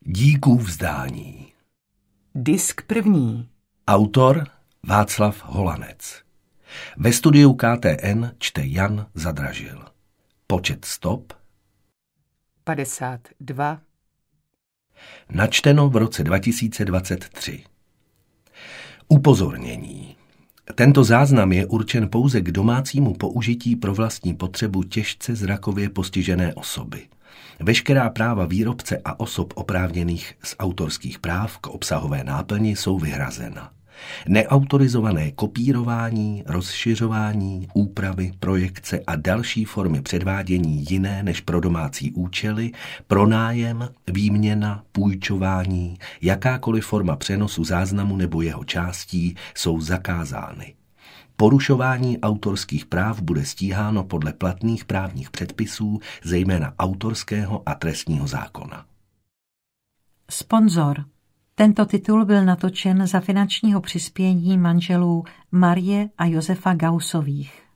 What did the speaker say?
Díků vzdání. Disk první. Autor Václav Holanec. Ve studiu KTN čte Jan Zadražil. Počet stop 52. Načteno v roce 2023. Upozornění. Tento záznam je určen pouze k domácímu použití pro vlastní potřebu těžce zrakově postižené osoby. Veškerá práva výrobce a osob oprávněných z autorských práv k obsahové náplni jsou vyhrazena. Neautorizované kopírování, rozšiřování, úpravy, projekce a další formy předvádění jiné než pro domácí účely, pronájem, výměna, půjčování, jakákoliv forma přenosu záznamu nebo jeho částí jsou zakázány. Porušování autorských práv bude stíháno podle platných právních předpisů, zejména autorského a trestního zákona. Sponzor. Tento titul byl natočen za finančního přispění manželů Marie a Josefa Gausových.